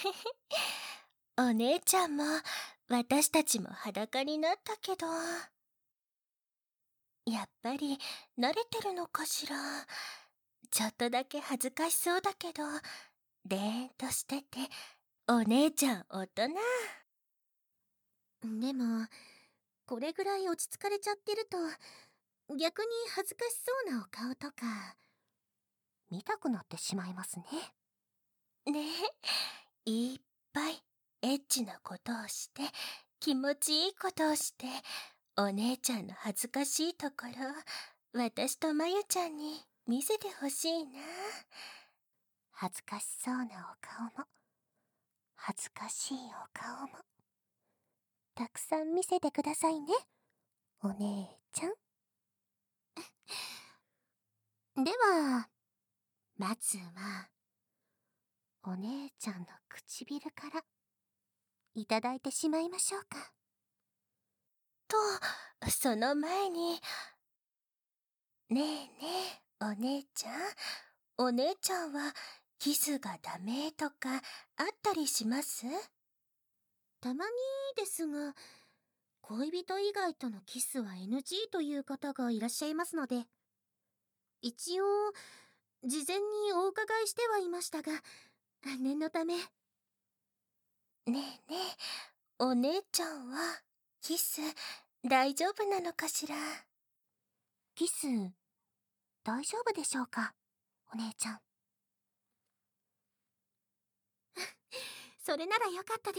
お姉ちゃんも私たちも裸になったけど、やっぱり慣れてるのかしら。ちょっとだけ恥ずかしそうだけど、でーんとしてて、お姉ちゃん大人。 でも、これぐらい落ち着かれちゃってると、逆に恥ずかしそうなお顔とか、見たくなってしまいますね。 ねえ、いっぱいエッチなことをして、気持ちいいことをして、お姉ちゃんの恥ずかしいところ、私とまゆちゃんに見せてほしいな。 恥ずかしそうなお顔も、恥ずかしいお顔も、たくさん見せてくださいね、お姉ちゃん。では、まずは、お姉ちゃんの唇からいただいてしまいましょうか。 と、その前に、ねえねえ、お姉ちゃん。お姉ちゃんはキスがダメとかあったりします？ たまにですが、恋人以外とのキスは NG という方がいらっしゃいますので、一応、事前にお伺いしてはいましたが、念のため。 ねえねえ、お姉ちゃんはキス大丈夫なのかしら？ キス、大丈夫でしょうか、お姉ちゃん。それならよかったです。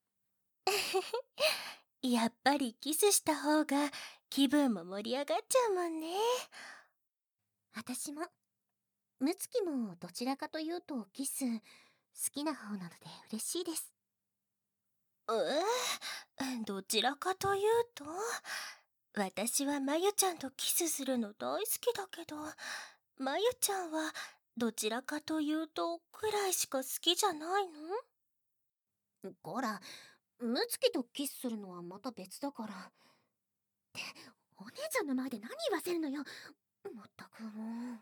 やっぱりキスした方が気分も盛り上がっちゃうもんね。 私も、むつきもどちらかというとキス、好きな方なので嬉しいです。 どちらかというと、私はまゆちゃんとキスするの大好きだけど、まゆちゃんはどちらかというとくらいしか好きじゃないの？ こら、むつきとキスするのはまた別だから。ってお姉ちゃんの前で何言わせるのよ。まったくもう。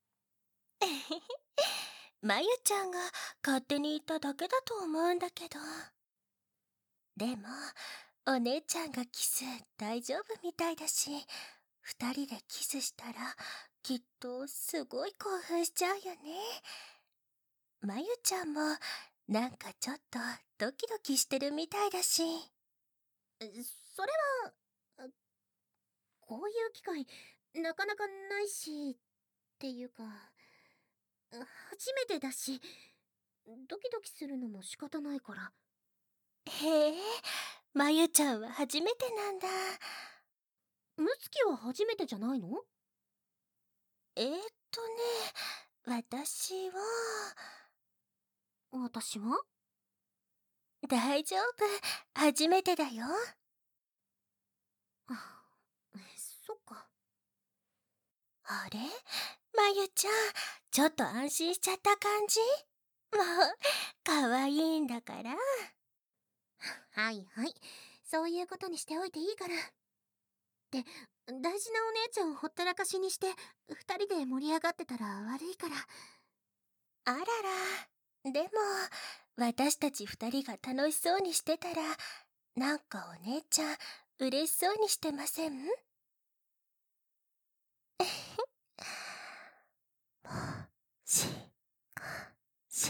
まゆちゃんが勝手に言っただけだと思うんだけど。でも、お姉ちゃんがキス大丈夫みたいだし、二人でキスしたらきっとすごい興奮しちゃうよね。まゆちゃんもなんかちょっとドキドキしてるみたいだし。 それは、こういう機会、なかなかないし、っていうか、初めてだし、ドキドキするのも仕方ないから。 へえ、まゆちゃんは初めてなんだ。 むつきは初めてじゃないの？ えーっとね、私は、 私は？ 大丈夫、初めてだよ。 あ、そっか。 あれ、まゆちゃん、ちょっと安心しちゃった感じ？もう、可愛いんだから。 はいはい。そういうことにしておいていいから。で、大事なお姉ちゃんをほったらかしにして、二人で盛り上がってたら悪いから。 あらら、でも、私たち二人が楽しそうにしてたら、なんかお姉ちゃん、嬉しそうにしてません？もしかして、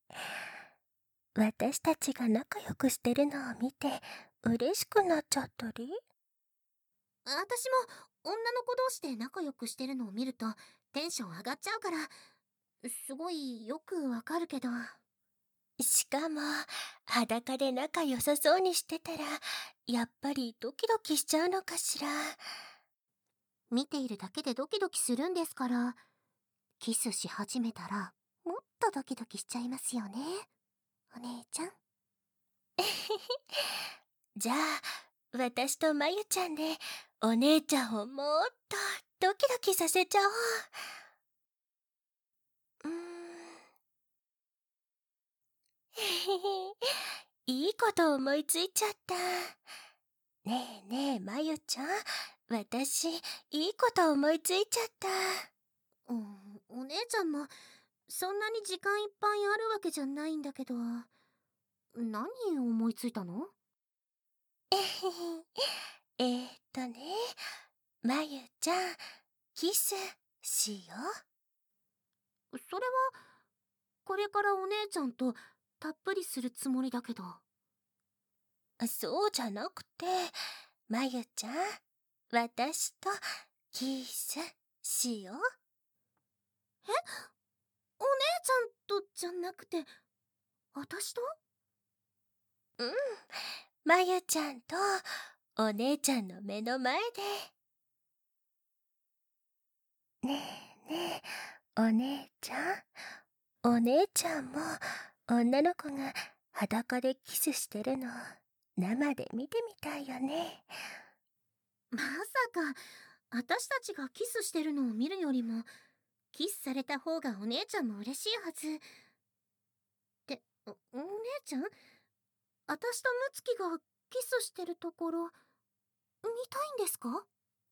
私たちが仲良くしてるのを見て、嬉しくなっちゃったり？ 私も女の子同士で仲良くしてるのを見るとテンション上がっちゃうから、すごいよくわかるけど。 しかも、裸で仲良さそうにしてたら、やっぱりドキドキしちゃうのかしら。 見ているだけでドキドキするんですから、キスし始めたらもっとドキドキしちゃいますよね、お姉ちゃん。 じゃあ、私とまゆちゃんで、お姉ちゃんをもっとドキドキさせちゃおう。うーん。へへへ。いいこと思いついちゃった。ねえねえ、まゆちゃん。私、いいこと思いついちゃった。 お姉ちゃんもそんなに時間いっぱいあるわけじゃないんだけど、何思いついたの？ えへへね、まゆちゃん、キスしよそれは、これからお姉ちゃんとたっぷりするつもりだけど。 う。そうじゃなくて、まゆちゃん、私とキスしよえ？お姉ちゃんとじゃなくて、私と？ う。うん、まゆちゃんとお姉ちゃんの目の前で。ねえねえ、お姉ちゃん。お姉ちゃんも女の子が裸でキスしてるの生で見てみたいよね。 まさか、私たちがキスしてるのを見るよりも、キスされた方がお姉ちゃんも嬉しいはず。って、お姉ちゃん？私とムツキがキスしてるところ、見たいんですか？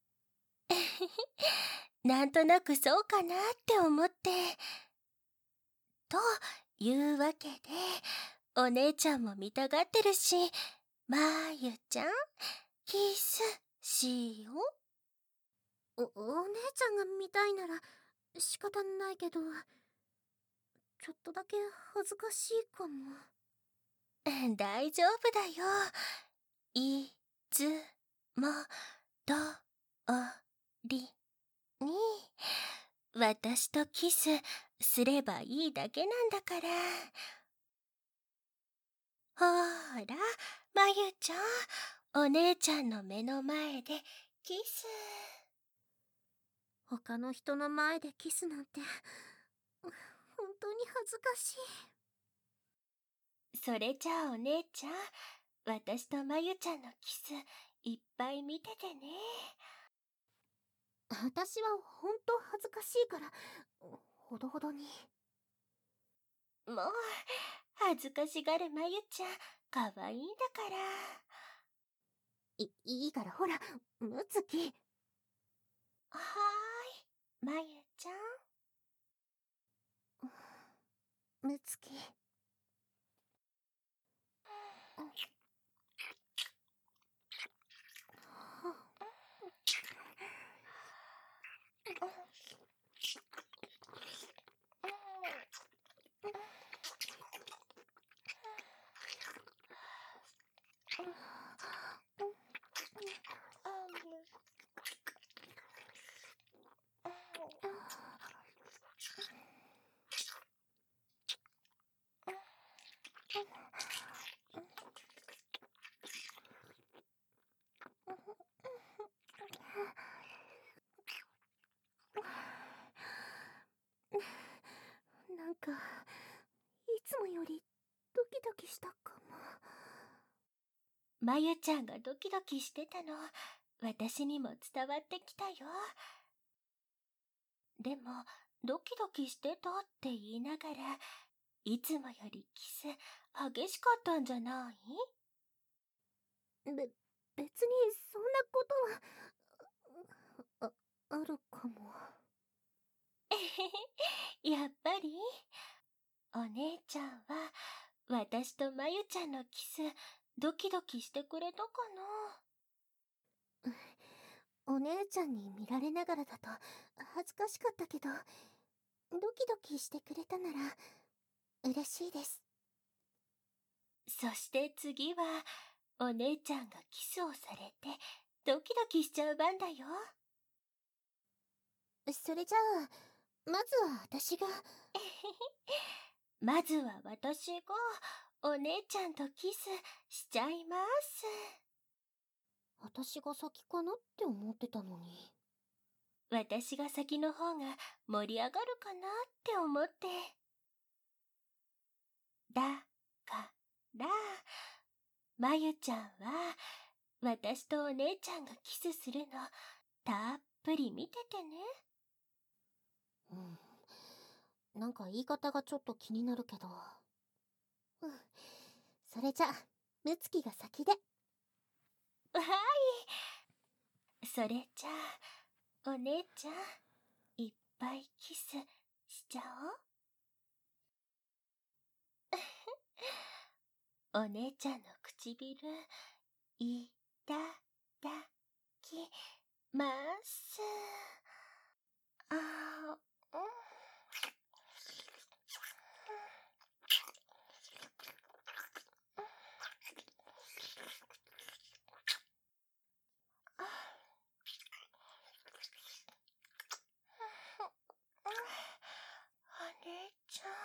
なんとなくそうかなって思って。というわけで、お姉ちゃんも見たがってるし、まゆちゃん、キスしよお姉ちゃんが見たいなら仕方ないけど、ちょっとだけ恥ずかしいかも。 う。大丈夫だよ。いつもどおりに私とキスすればいいだけなんだから。ほーら、まゆちゃん、お姉ちゃんの目の前でキス。 他の人の前でキスなんて、本当に恥ずかしい。 それじゃあお姉ちゃん、私とまゆちゃんのキスいっぱい見ててね。 私は本当恥ずかしいから、ほどほどに。 もう、恥ずかしがるまゆちゃん、かわいいんだから。 いいからほら、ムツキ。 はーい、まゆちゃん。 ムツキ。なんか、いつもよりドキドキしたかも。 まゆちゃんがドキドキしてたの、私にも伝わってきたよ。でも、ドキドキしてたって言いながら、いつもよりキス激しかったんじゃない？ 別にそんなことは、あるかも。 えへへ、やっぱりお姉ちゃんは、私とまゆちゃんのキス、ドキドキしてくれたかお姉ちゃんに見られながらだと恥ずかしかったけど、ドキドキしてくれたなら嬉しいです。 な。そして次は、お姉ちゃんがキスをされて、ドキドキしちゃう番だよ。 それじゃあ、まずは私が。 まずは私が、お姉ちゃんとキスしちゃいます。 私が先かなって思ってたのに。 私が先の方が盛り上がるかなって思って。だから、まゆちゃんは、私とお姉ちゃんがキスするの、たっぷり見ててね。 なんか言い方がちょっと気になるけど。それじゃあ、ムツキが先で。 はい。それじゃあ、お姉ちゃん、いっぱいキスしちゃおう。 お姉ちゃんの唇、いただきます。あー、お姉ちゃん。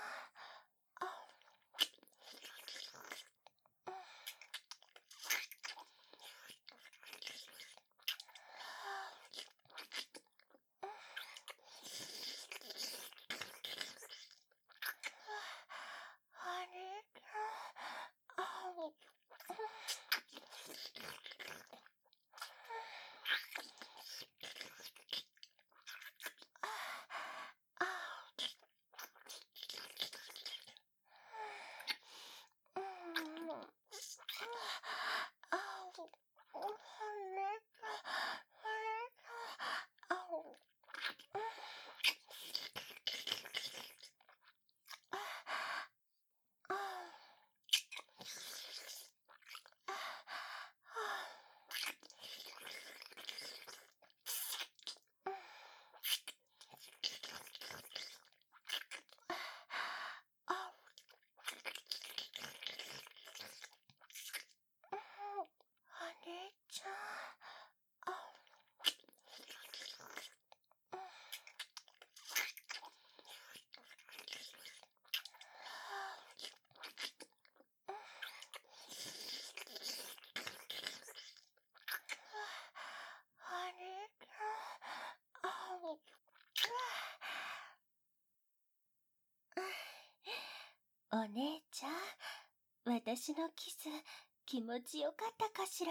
お姉ちゃん、私のキス気持ちよかったかしら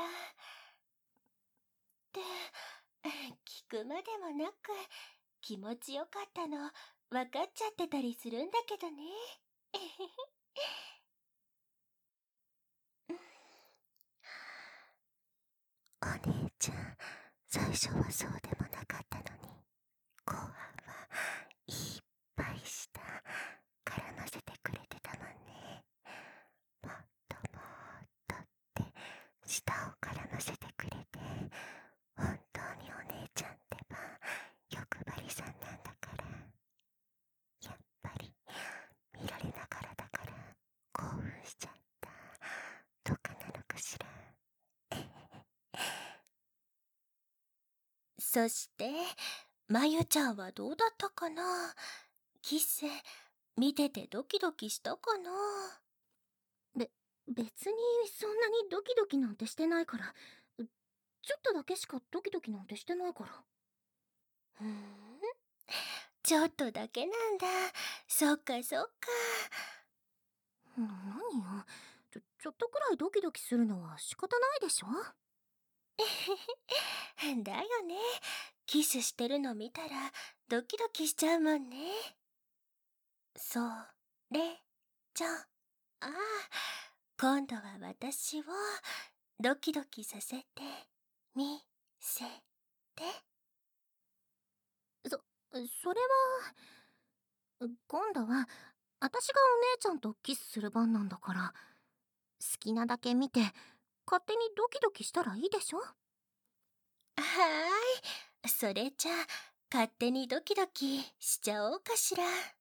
って聞くまでもなく気持ちよかったの分かっちゃってたりするんだけどね。 お姉ちゃん、最初はそうでもなかったのに、後半はいっぱい舌絡ませてくれてたもんね。もっともっとって舌を絡ませてくれて、本当にお姉ちゃんってば欲張りさんなんだから。やっぱり見られながらだから興奮しちゃったとかなのかしら。 そしてまゆちゃんはどうだったかな。キス見ててドキドキしたかな。 別にそんなにドキドキなんてしてないから。ちょっとだけしかドキドキなんてしてないから。 ちょっとだけなんだ。そっかそっか。 何よ、ちょっとくらいドキドキするのは仕方ないでしょ。 だよね。キスしてるの見たらドキドキしちゃうもんね。それじゃあ、今度は私をドキドキさせてみせて。 それは今度は私がお姉ちゃんとキスする番なんだから、好きなだけ見て勝手にドキドキしたらいいでしょ。 はーい。それじゃあ勝手にドキドキしちゃおうかしら。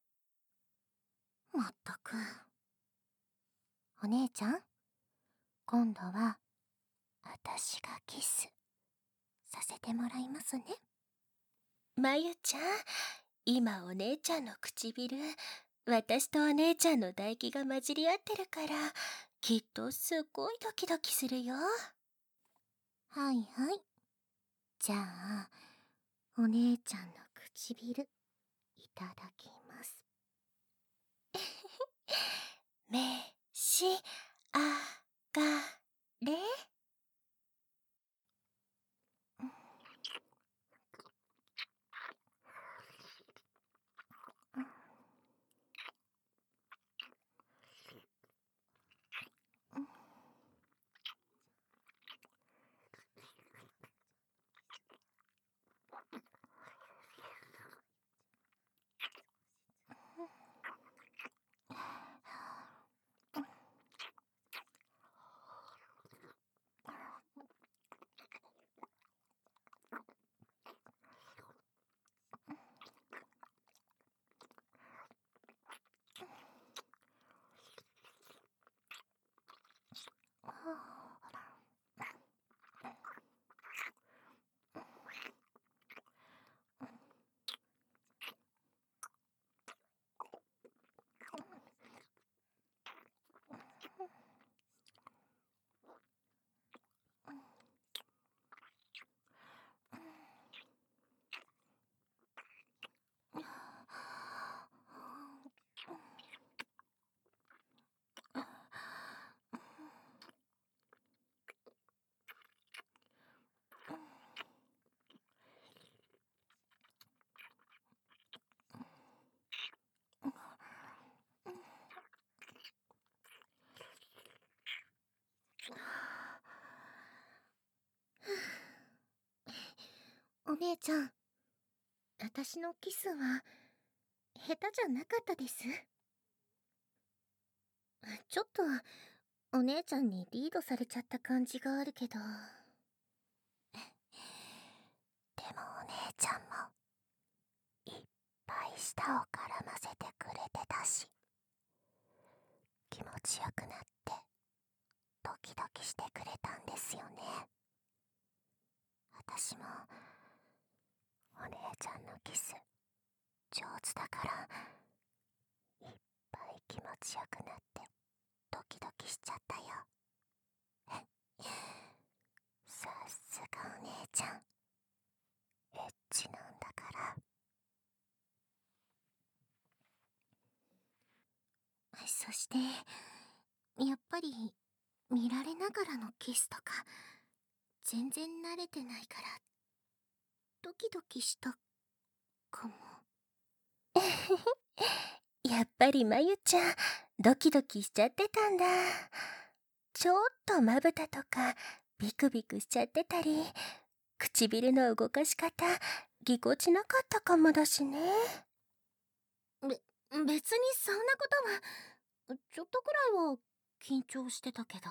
まったく。お姉ちゃん、今度は私がキスさせてもらいますね。 まゆちゃん、今お姉ちゃんの唇、私とお姉ちゃんの唾液が混じり合ってるから、きっとすっごいドキドキするよ。 はいはい。じゃあお姉ちゃんの唇いただきます。 召し上がれ。 お姉ちゃん、私のキスは下手じゃなかったです。ちょっとお姉ちゃんにリードされちゃった感じがあるけど。でもお姉ちゃんもいっぱい舌を絡ませてくれてたし、気持ちよくなってドキドキしてくれたんですよね。私もお姉ちゃんのキス上手だからいっぱい気持ちよくなってドキドキしちゃったよ。さすがお姉ちゃん、エッチなんだから。そしてやっぱり見られながらのキスとか全然慣れてないからドキドキしたかも。 やっぱりまゆちゃん、ドキドキしちゃってたんだ。ちょっとまぶたとかビクビクしちゃってたり、唇の動かし方ぎこちなかったかもだしね。 別にそんなことは、ちょっとくらいは緊張してたけど。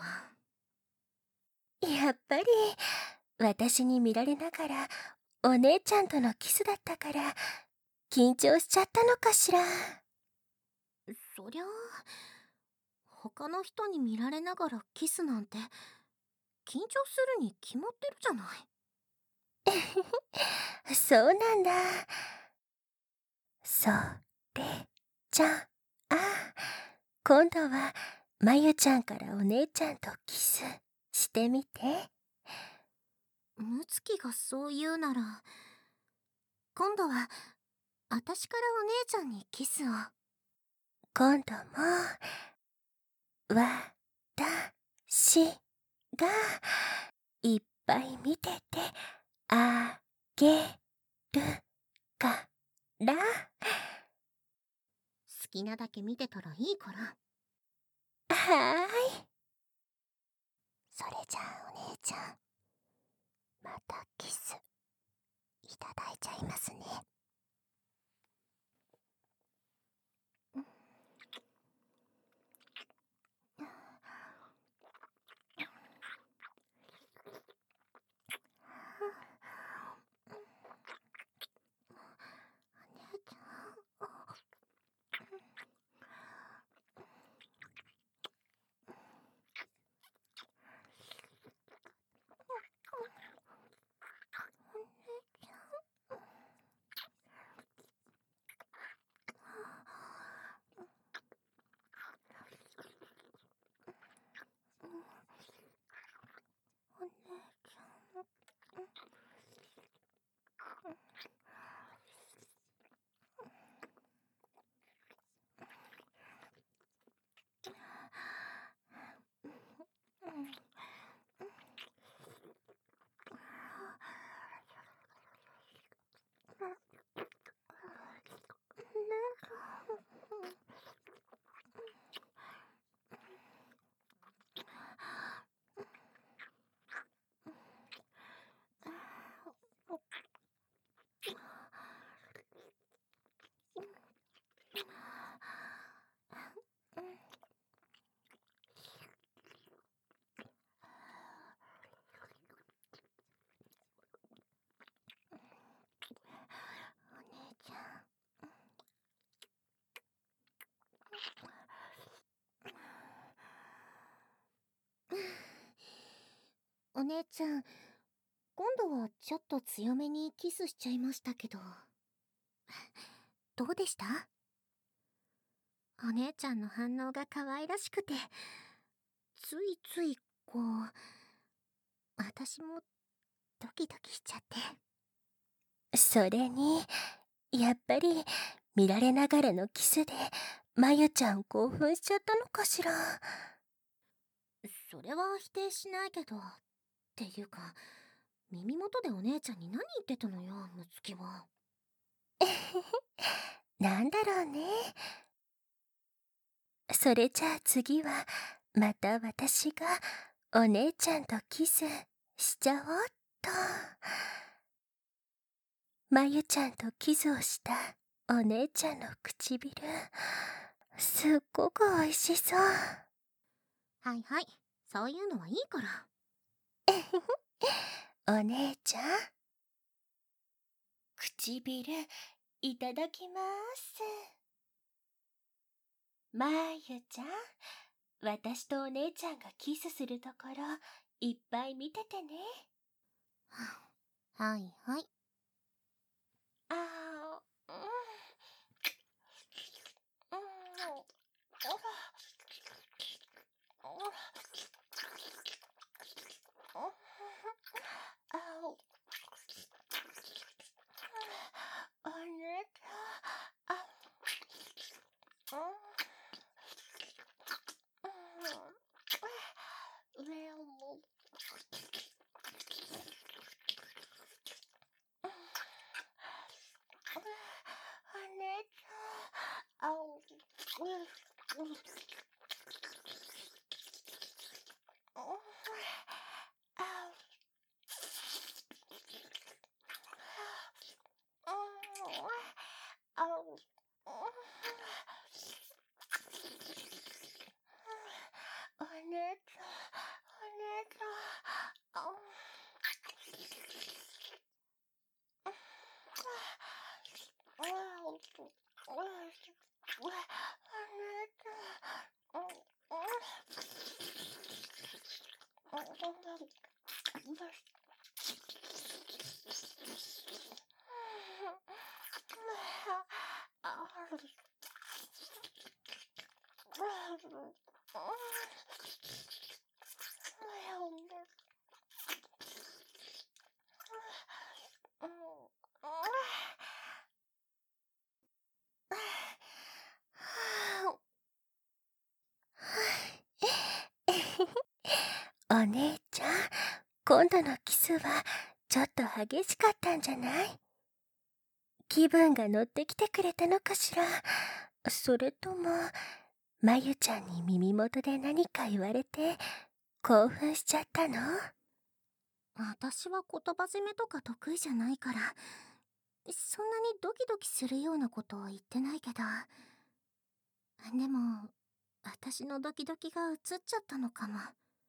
やっぱり私に見られながらお姉ちゃんとのキスだったから緊張しちゃったのかしら。 そりゃあ他の人に見られながらキスなんて緊張するに決まってるじゃない。 そうなんだ。それじゃあ、今度はまゆちゃんからお姉ちゃんとキスしてみて。 むつきがそう言うなら、今度は私からお姉ちゃんにキスを。 今度も私がいっぱい見ててあげるから。 好きなだけ見てたらいいから。 はーい。それじゃあお姉ちゃん、またキスいただいちゃいますね。 お姉ちゃん、今度はちょっと強めにキスしちゃいましたけど、どうでした？お姉ちゃんの反応が可愛らしくて、ついついこう、私もドキドキしちゃって。 それにやっぱり見られながらのキスでまゆちゃん興奮しちゃったのかしら。 それは否定しないけど、っていうか耳元でお姉ちゃんに何言ってたのよ、むつきは。 なんだろうね。それじゃあ次はまた私がお姉ちゃんとキスしちゃおうっと。 まゆちゃんとキスをしたお姉ちゃんの唇、すっごくおいしそう。 はいはい、そういうのはいいから。 お姉ちゃん、唇いただきます。まゆちゃん、私とお姉ちゃんがキスするところいっぱい見ててね。 はいはい。 あー、うん、うん、お姉ちゃん、お姉ちゃん、今度のキスはちょっと激しかったんじゃない？気分が乗ってきてくれたのかしら。それとも、まゆちゃんに耳元で何か言われて興奮しちゃったの？ 私は言葉攻めとか得意じゃないから、そんなにドキドキするようなことは言ってないけど。でも、私のドキドキが映っちゃったのかも。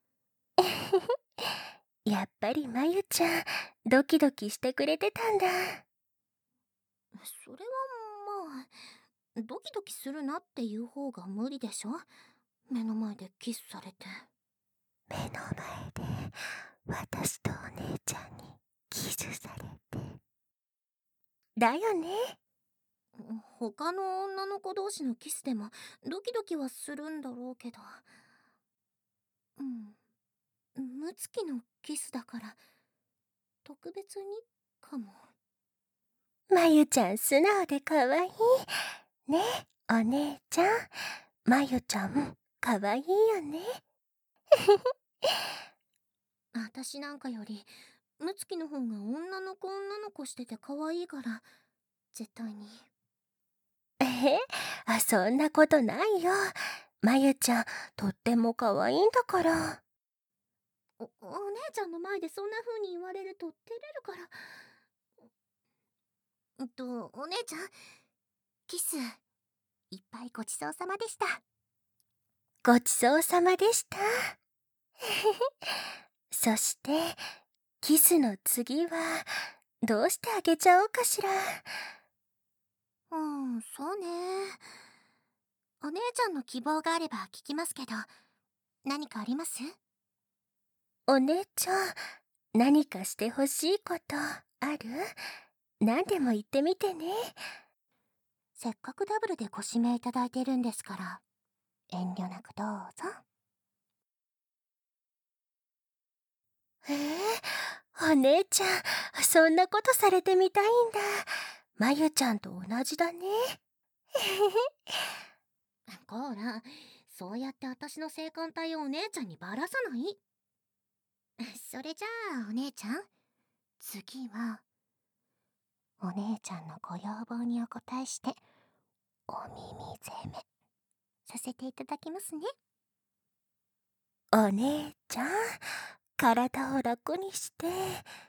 やっぱりまゆちゃん、ドキドキしてくれてたんだ。 それはまあ、ドキドキするなっていう方が無理でしょ？目の前でキスされて。 目の前で私とお姉ちゃんにキスされて。だよね。 他の女の子同士のキスでもドキドキはするんだろうけど、ムツキのキスだから特別にかも。 まゆちゃん素直でかわいい。ね、お姉ちゃん。まゆちゃん、かわいいよね。 私なんかよりムツキの方が女の子してて可愛いから、絶対に。 そんなことないよ。まゆちゃん、とってもかわいいんだから。 お姉ちゃんの前でそんな風に言われると照れるから。お姉ちゃん、キスいっぱいごちそうさまでした。 ごちそうさまでした。そして、キスの次は、どうしてあげちゃおうかしら。 そうね。お姉ちゃんの希望があれば聞きますけど、何かあります？ お姉ちゃん、何かしてほしいことある？何でも言ってみてね。 せっかくダブルでご指名いただいてるんですから、遠慮なくどうぞ。 お姉ちゃん、そんなことされてみたいんだ。まゆちゃんと同じだね。 こーら、そうやって私の性感帯をお姉ちゃんにばらさない。それじゃあお姉ちゃん、次はお姉ちゃんのご要望にお答えしてお耳攻めさせていただきますね。 お姉ちゃん、体を楽にして。